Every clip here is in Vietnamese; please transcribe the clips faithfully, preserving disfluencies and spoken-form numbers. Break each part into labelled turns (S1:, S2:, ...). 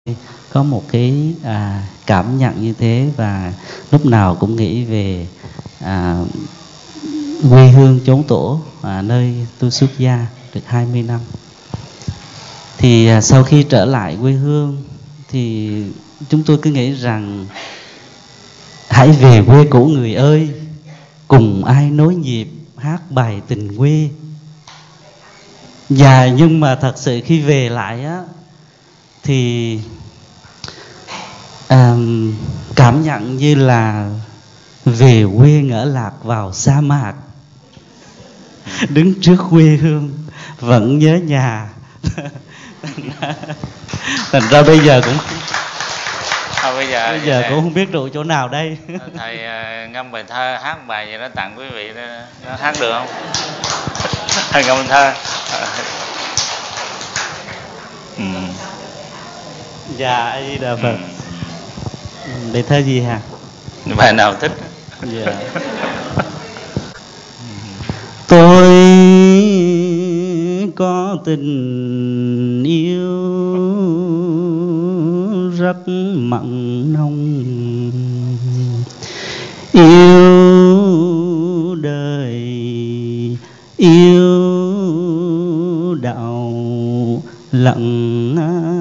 S1: có một cái à, cảm nhận như thế, và lúc nào cũng nghĩ về à, quê hương chốn tổ, à, nơi tôi xuất gia được hai mươi năm. Thì à, sau khi trở lại quê hương thì chúng tôi cứ nghĩ rằng hãy về quê cũ người ơi, cùng ai nối nhịp hát bài tình quê. Và nhưng mà thật sự khi về lại á thì à, cảm nhận như là về quê ngỡ lạc vào sa mạc, đứng trước quê hương vẫn nhớ nhà. Thành ra bây giờ cũng
S2: Thôi bây giờ,
S1: bây giờ cũng không biết trụ chỗ nào đây.
S2: Thầy uh, ngâm bài thơ, hát bài gì đó tặng quý vị đó, nó hát được không? Thầy ngâm thơ. ừ.
S1: Dạ, A Di Đà Phật. Ừ. Bài thơ gì hả?
S2: Bài nào thích.
S1: Dạ. Tôi có tình yêu rất mặn nồng, yêu đời yêu đạo lặng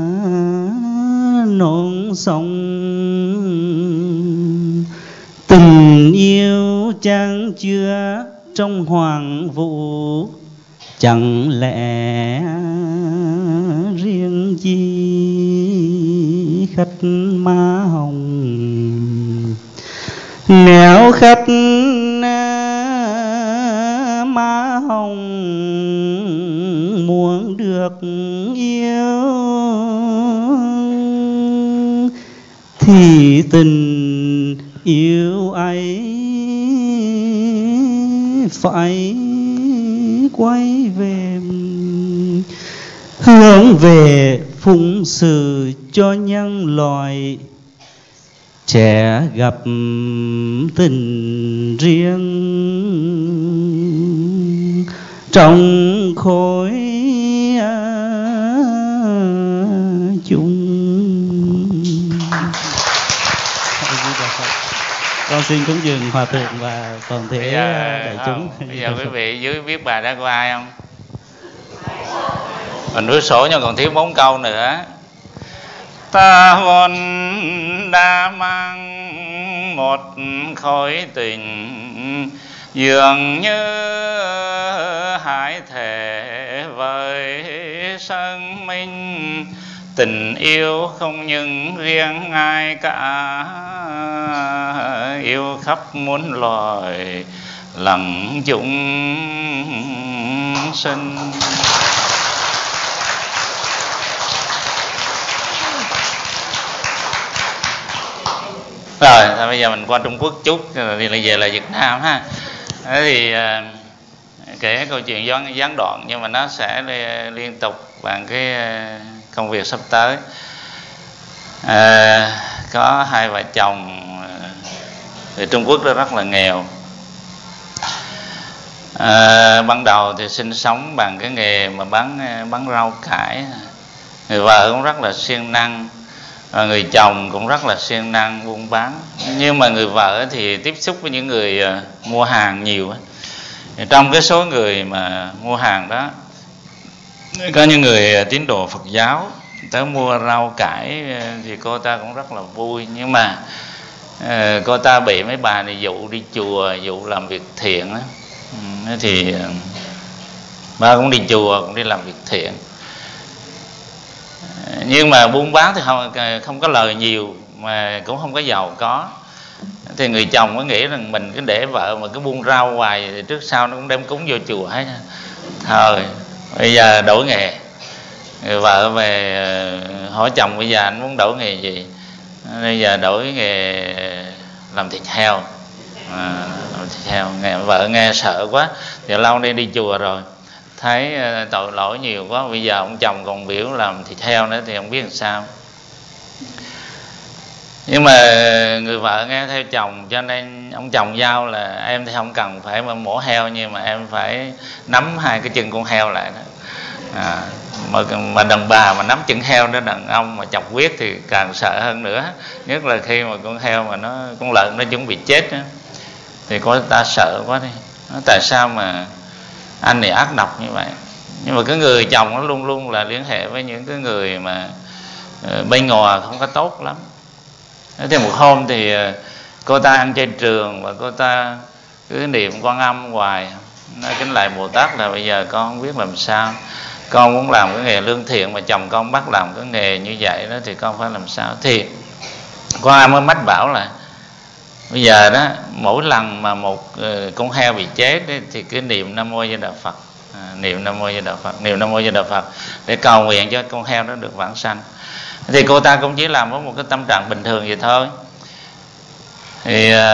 S1: non sông. Tình yêu chan chứa trong hoàng vũ, chẳng lẽ riêng chi khách má hồng. Nếu khách má hồng muốn được yêu thì tình yêu ấy phải quay về, hướng về phụng sự cho nhân loại. Trẻ gặp tình riêng trong khối chung. Con xin cúng dường hòa thượng và toàn thể
S2: bây giờ,
S1: đại chúng.
S2: Bây giờ quý vị dưới biết bài đó của ai không? Mình viết sổ nhưng còn thiếu bốn câu nữa. Ta vốn đã mang một khối tình, dường như hải thể với生命. Tình yêu không những riêng ai cả, yêu khắp muôn loài lặng chúng sinh. Rồi, bây giờ mình qua Trung Quốc chút, rồi lại về là Việt Nam ha. Thế thì kể câu chuyện gián, gián đoạn, nhưng mà nó sẽ liên tục bằng cái công việc sắp tới. À, có hai vợ chồng thì Trung Quốc đó rất là nghèo. À, ban đầu thì sinh sống bằng cái nghề mà bán bán rau cải. Người vợ cũng rất là siêng năng, và người chồng cũng rất là siêng năng buôn bán. Nhưng mà người vợ thì tiếp xúc với những người mua hàng nhiều. Trong cái số người mà mua hàng đó có những người tín đồ Phật giáo tới mua rau cải thì cô ta cũng rất là vui. Nhưng mà cô ta bị mấy bà này dụ đi chùa, dụ làm việc thiện đó. Thì bà cũng đi chùa, cũng đi làm việc thiện, nhưng mà buôn bán thì không, không có lời nhiều, mà cũng không có giàu có. Thì người chồng có nghĩ rằng mình cứ để vợ mà cứ buôn rau hoài thì trước sau nó cũng đem cúng vô chùa hết. Thôi bây giờ đổi nghề. Người vợ về hỏi chồng bây giờ anh muốn đổi nghề gì. Bây giờ đổi nghề làm thịt heo. À, làm thịt heo. Nghe, vợ nghe sợ quá, thì lâu nay đi chùa rồi, thấy tội lỗi nhiều quá, bây giờ ông chồng còn biểu làm thịt heo nữa thì không biết làm sao. Nhưng mà người vợ nghe theo chồng, cho nên ông chồng giao là em thì không cần phải mà mổ heo, nhưng mà em phải nắm hai cái chân con heo lại đó. À, mà, mà đàn bà mà nắm chân heo đó, đàn ông mà chọc huyết thì càng sợ hơn nữa. Nhất là khi mà con heo mà nó, con lợn nó chuẩn bị chết đó, thì có ta sợ quá đi. Nó tại sao mà anh này ác độc như vậy? Nhưng mà cái người chồng nó luôn luôn là liên hệ với những cái người mà uh, bên ngoài không có tốt lắm. Thế một hôm thì uh, cô ta ăn chay trường và cô ta cứ niệm Quan Âm hoài, nói kính lạy Bồ Tát là bây giờ con không biết làm sao, con muốn làm cái nghề lương thiện mà chồng con bắt làm cái nghề như vậy đó, thì con phải làm sao? Thì Quan Âm mới mách bảo là bây giờ đó, mỗi lần mà một uh, con heo bị chết ấy, thì cứ niệm Nam Mô A Di Đà Phật, à, niệm Nam Mô A Di Đà Phật, niệm Nam Mô A Di Đà Phật để cầu nguyện cho con heo đó được vãng sanh. Thì cô ta cũng chỉ làm với một cái tâm trạng bình thường vậy thôi. Thì uh,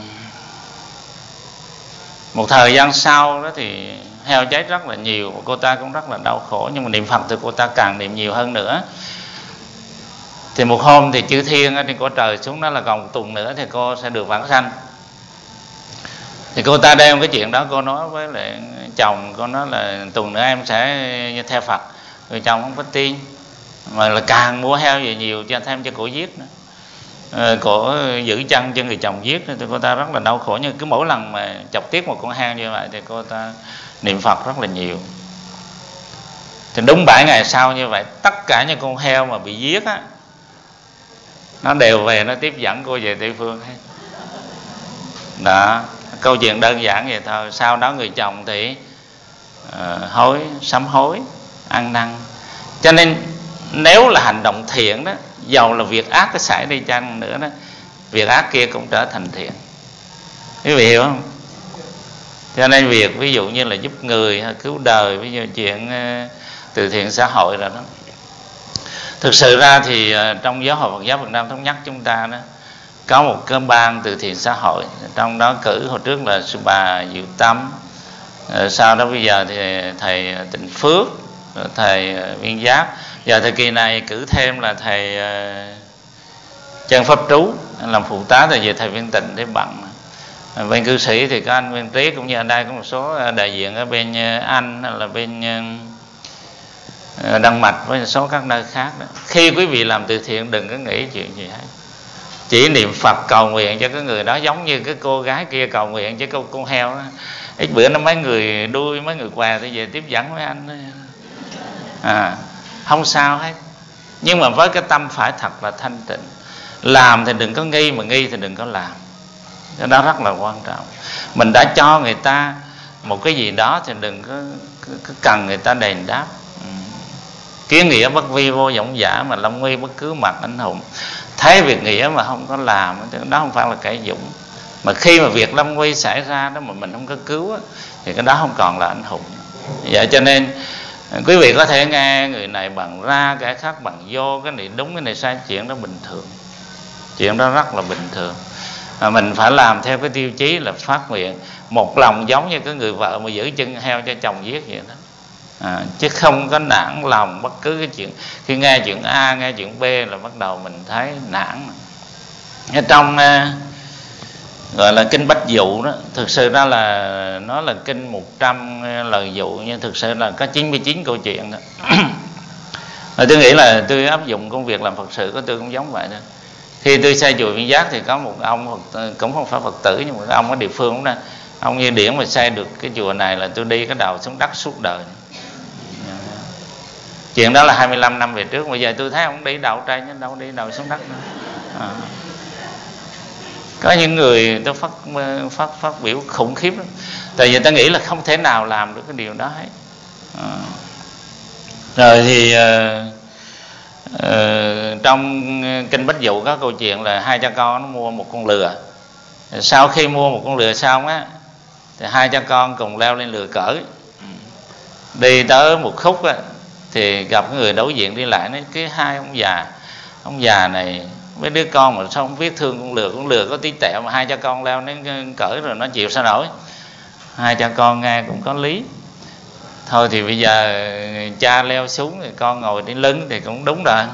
S2: một thời gian sau đó thì heo chết rất là nhiều, cô ta cũng rất là đau khổ, nhưng mà niệm Phật thì cô ta càng niệm nhiều hơn nữa. Thì một hôm thì chư thiên ở trên cõi trời xuống đó là còn một tuần nữa thì cô sẽ được vãng sanh. Thì cô ta đem cái chuyện đó cô nói với lại chồng, cô nói là tuần nữa em sẽ theo Phật. Người chồng không có tin, mà là càng mua heo về nhiều cho thêm cho cổ giết nữa. À, cổ giữ chân cho người chồng giết, thì cô ta rất là đau khổ. Nhưng cứ mỗi lần mà chọc tiết một con heo như vậy thì cô ta niệm Phật rất là nhiều. Thì đúng bảy ngày sau như vậy, tất cả những con heo mà bị giết á, nó đều về, nó tiếp dẫn cô về Tây Phương hết. Đó, câu chuyện đơn giản vậy thôi. Sau đó người chồng thì uh, hối, sám hối, ăn năn. Cho nên nếu là hành động thiện đó, dầu là việc ác có xảy đi chăng nữa đó, việc ác kia cũng trở thành thiện. Quý vị hiểu không? Cho nên việc ví dụ như là giúp người hay cứu đời, ví dụ chuyện uh, từ thiện xã hội rồi đó. Thực sự ra thì uh, trong giáo hội Phật giáo Việt Nam Thống Nhất chúng ta đó có một cái ban từ thiện xã hội, trong đó cử hồi trước là sư bà Diệu Tâm, uh, sau đó bây giờ thì thầy Tịnh Phước, thầy uh, Viên Giác, giờ thời kỳ này cử thêm là thầy uh, Trần Pháp Trú làm phụ tá, thì về thầy Viên Tịnh để bận. Uh, bên cư sĩ thì có anh Viên Trí, cũng như ở đây có một số đại diện ở bên uh, Anh hay là bên uh, Đan Mạch với một số các nơi khác đó. Khi quý vị làm từ thiện đừng có nghĩ chuyện gì hết, chỉ niệm Phật cầu nguyện cho cái người đó, giống như cái cô gái kia cầu nguyện cho con, con heo đó. Ít bữa nó mấy người đuôi, mấy người què thì về tiếp dẫn với anh đó. À, không sao hết. Nhưng mà với cái tâm phải thật là thanh tịnh. Làm thì đừng có nghi, mà nghi thì đừng có làm. Cái đó rất là quan trọng. Mình đã cho người ta một cái gì đó thì đừng có, có, có cần người ta đền đáp. Ừ. Kiến nghĩa bất vi vô vọng giả, mà lâm nguy bất cứ mặt anh hùng. Thấy việc nghĩa mà không có làm thì đó không phải là cải dũng. Mà khi mà việc lâm nguy xảy ra đó mà mình không có cứu thì cái đó không còn là anh hùng. Vậy cho nên quý vị có thể nghe người này bằng ra, kẻ khác bằng vô, cái này đúng cái này sai, chuyện đó bình thường. Chuyện đó rất là bình thường. Mà mình phải làm theo cái tiêu chí là phát nguyện một lòng, giống như cái người vợ mà giữ chân heo cho chồng giết vậy đó. À, chứ không có nản lòng bất cứ cái chuyện. Khi nghe chuyện A, nghe chuyện B là bắt đầu mình thấy nản. Ở trong uh, gọi là kinh Bách Dụ đó, thực sự ra là nó là kinh một trăm lời dụ, nhưng thực sự là có chín mươi chín câu chuyện đó. Rồi tôi nghĩ là tôi áp dụng công việc làm Phật sự của tôi cũng giống vậy đó. Khi tôi xây chùa Viên Giác thì có một ông Phật, cũng không phải Phật tử nhưng mà ông ở địa phương đó, ông như điển mà xây được cái chùa này là tôi đi cái đầu xuống đất suốt đời. Chuyện đó là hai mươi lăm năm về trước. Bây giờ tôi thấy ông đi đầu trai chứ đâu đi đầu xuống đất nữa. À. Có những người tôi phát, phát, phát biểu khủng khiếp lắm. Tại vì ta nghĩ là không thể nào làm được cái điều đó hết. À. Rồi thì uh, uh, trong kinh Bách Dụ có câu chuyện là hai cha con nó mua một con lừa. Sau khi mua một con lừa xong á, thì hai cha con cùng leo lên lừa cỡ. Đi tới một khúc á, thì gặp cái người đối diện đi lại, nói cái hai ông già, ông già này với đứa con mà sao không biết thương con lừa, con lừa có tí tẹo mà hai cha con leo đến cởi rồi nó chịu sao nổi. Hai cha con nghe cũng có lý. Thôi thì bây giờ cha leo xuống thì con ngồi trên lưng thì cũng đúng rồi.